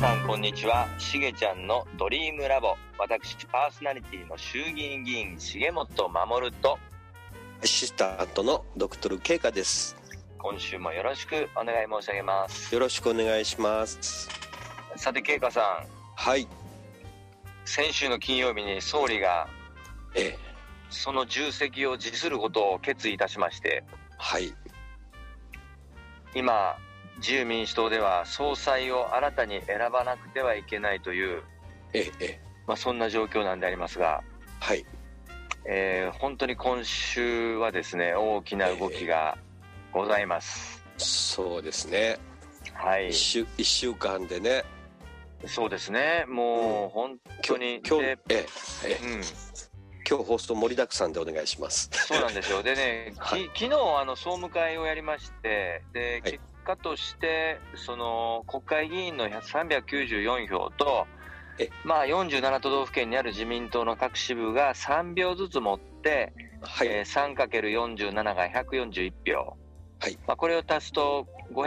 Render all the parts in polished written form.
さんこんにちは。しげちゃんのドリームラボ、私パーソナリティの衆議院議員重本守とアシスタントのドクトル慶香です。 今週もよろしくお願い申し上げます。 よろしくお願いします。 さて慶香さん、 はい、 先週の金曜日に総理がその重責を辞することを決意いたしまして、 はい、 今自由民主党では総裁を新たに選ばなくてはいけないという、そんな状況なんでありますが、 はい、 本当に今週はですね、大きな動きがございます。 そうですね。 はい。 1週間でね。 そうですね。もう本当に今日放送盛りだくさんでお願いします。 そうなんですよ。でね、昨日総務会をやりまして、で、結果としてその国会議員の394票と、47都道府県にある自民党の各支部が3票ずつ持って、3×47 が141票、これを足すと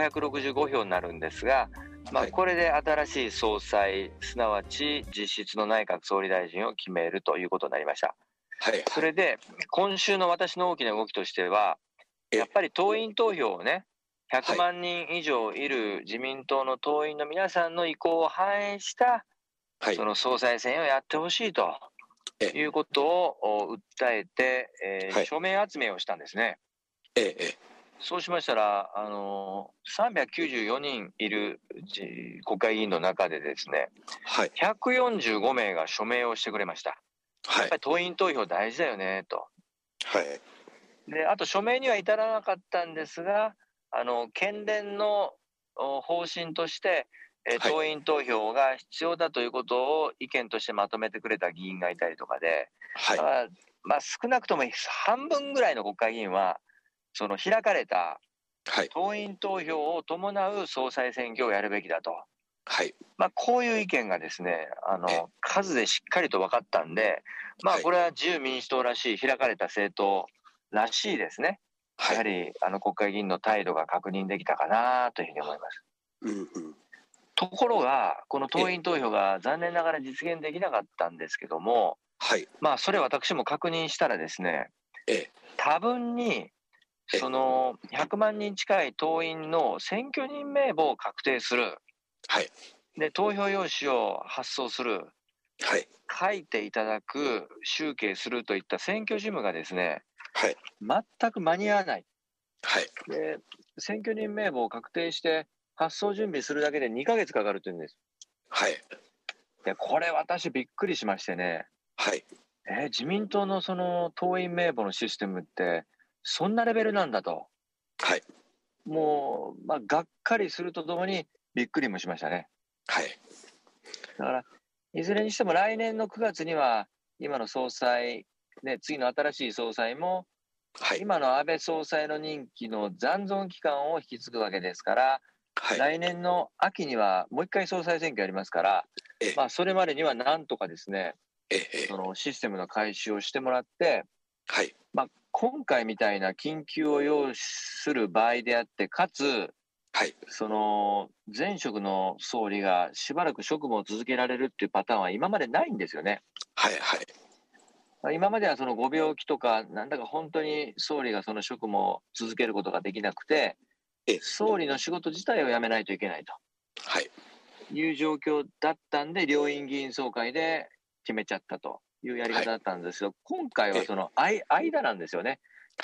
565票になるんですが、これで新しい総裁、すなわち実質の内閣総理大臣を決めるということになりました。それで今週の私の大きな動きとしては、やっぱり党員投票をね、100万人以上いる自民党の党員の皆さんの意向を反映したその総裁選をやってほしいということを訴えて、署名集めをしたんですね。そうしましたら、394人いる国会議員の中でですね、145名が署名をしてくれました。やっぱり党員投票大事だよねと。で、あと署名には至らなかったんですが、県連の方針として、党員投票が必要だということを意見としてまとめてくれた議員がいたりとかで、少なくとも半分ぐらいの国会議員は、その開かれた党員投票を伴う総裁選挙をやるべきだと。こういう意見がですね、数でしっかりと分かったんで、これは自由民主党らしい開かれた政党らしいですね。やはり国会議員の態度が確認できたかなというふうに思います。ところが、この党員投票が残念ながら実現できなかったんですけども、それ私も確認したらですね、多分にその100万人近い党員の選挙人名簿を確定する、で投票用紙を発送する、書いていただく、集計するといった選挙事務がですね、全く間に合わない。で、選挙人名簿を確定して発送準備するだけで2ヶ月かかるというんです。で、これ私びっくりしましてね、自民党のその党員名簿のシステムってそんなレベルなんだと。もう、がっかりするとともにびっくりもしましたね。だから、いずれにしても来年の9月には、今の総裁、次の新しい総裁も、今の安倍総裁の任期の残存期間を引き継ぐわけですから、来年の秋にはもう一回総裁選挙ありますから、それまでにはなんとかですね、そのシステムの改修をしてもらって、今回みたいな緊急を要する場合であって、かつ、その前職の総理がしばらく職務を続けられるっていうパターンは今までないんですよね。今まではそのご病気とか、なんだか本当に総理がその職務を続けることができなくて、総理の仕事自体を辞めないといけないという状況だったんで、両院議員総会で決めちゃったというやり方だったんですけど、今回はその間なんですよね。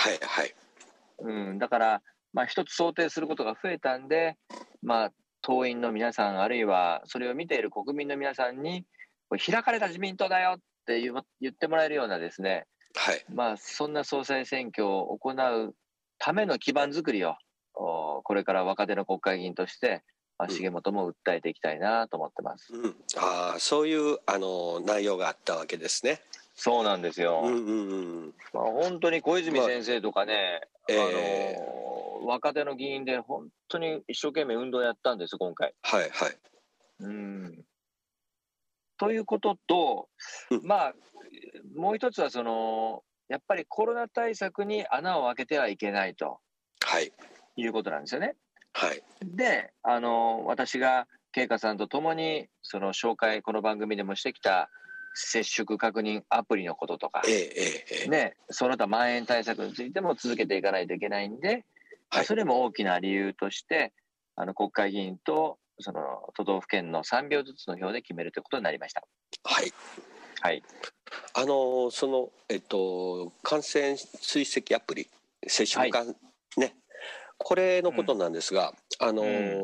だから、一つ想定することが増えたんで、党員の皆さん、あるいはそれを見ている国民の皆さんに、開かれた自民党だよって言ってもらえるようなですね、そんな総裁選挙を行うための基盤づくりを、これから若手の国会議員として、重本も訴えていきたいなと思ってます。 そういう内容があったわけですね。 そうなんですよ。本当に小泉先生とかね、若手の議員で本当に一生懸命運動やったんです、今回。ということと、もう一つはやっぱりコロナ対策に穴を開けてはいけないということなんですよね。で、私が慶香さんと共にその紹介、この番組でもしてきた接触確認アプリのこととか、ね、その他まん延対策についても続けていかないといけないんで、それも大きな理由として、国会議員とその都道府県の3票ずつの票で決めるということになりました。 はい。 はい。 その、感染追跡アプリ、接触感、はい、ね、これのことなんですが、厚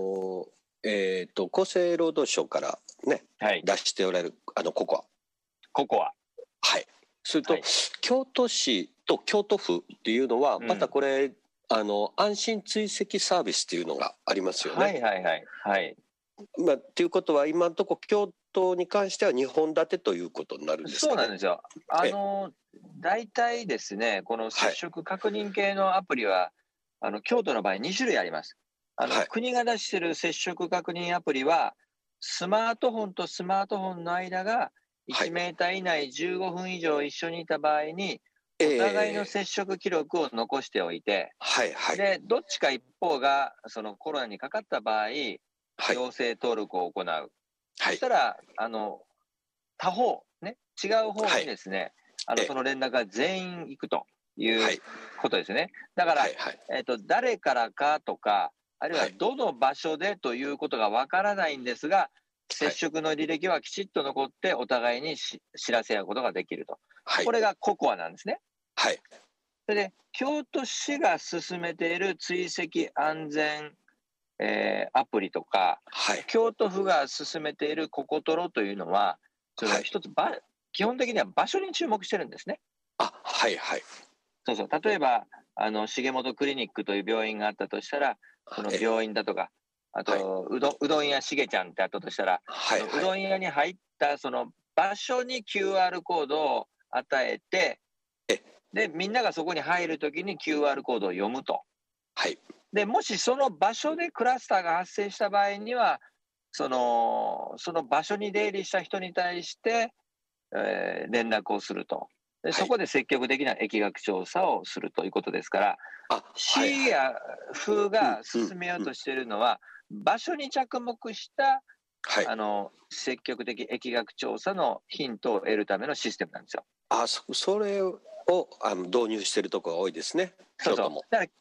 生労働省からね、はい、出しておられるココア。はい。それと、はい、京都市と京都府っていうのは、またこれ、安心追跡サービスっていうのがありますよね。 はいはいはい。はい。 っていうことは、今のところ京都に関しては2本立てということになるんですかね。 そうなんですよ。大体ですね、この接触確認系のアプリは、京都の場合2種類あります。国が出している接触確認アプリは、スマートフォンとスマートフォンの間が1メーター以内15分以上一緒にいた場合に、お互いの接触記録を残しておいて、で、どっちか一方がそのコロナにかかった場合、陽性登録を行う。そしたら、他方、ね、違う方にですね、その連絡が全員行くということですね。だから、誰からかとか、あるいはどの場所でということがわからないんですが、接触の履歴はきちっと残って、お互いに知らせ合うことができると。これがココアなんですね。 はい。 それで、京都市が進めている追跡安全アプリとか、京都府が進めているココトロというのは、それは一つ、基本的には場所に注目してるんですね。 はいはい。 そうそう。例えば、重本クリニックという病院があったとしたら、その病院だとか、あと、うどん屋しげちゃんってあったとしたら、うどん屋に入ったその場所に QR コードを与えて、で、みんながそこに入るときに QR コードを読むと。 はい。 で、もしその場所でクラスターが発生した場合には、その場所に出入りした人に対して、連絡をすると。で、そこで積極的な疫学調査をするということですから、市や府が進めようとしているのは、場所に着目した、積極的疫学調査のヒントを得るためのシステムなんですよ。 それを導入しているところが多いですね。 そうそう。だから、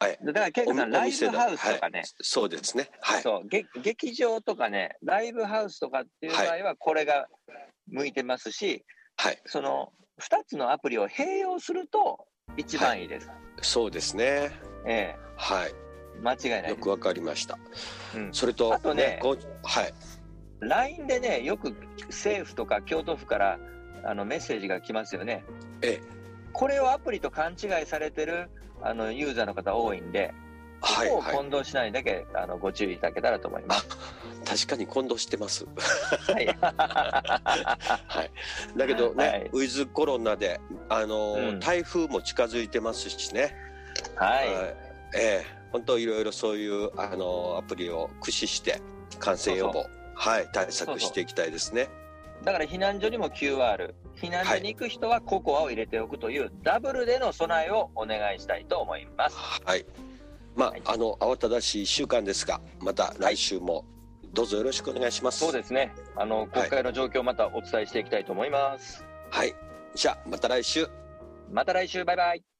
ケイコさん、ライブハウスとかね。 そうですね。はい。 そう、劇場とかね、ライブハウスとかっていう場合は、これが向いてますし、その2つのアプリを併用すると一番いいです。 そうですね。 はい。間違いないです。 よくわかりました。それと、 あとね、LINE でね、よく政府とか京都府からメッセージが来ますよね。これをアプリと勘違いされてるユーザーの方多いんで、そこを混同しないだけご注意いただけたらと思います。 確かに混同してます。 はい。 だけどね、ウィズコロナで台風も近づいてますしね。本当いろいろそういうアプリを駆使して感染予防対策していきたいですね。 だから避難所にも QR、避難所に行く人はココアを入れておくというダブルでの備えをお願いしたいと思います。 慌ただしい1週間ですが、また来週もどうぞよろしくお願いします。 そうですね。国会の状況をまたお伝えしていきたいと思います。 じゃあまた来週。 バイバイ。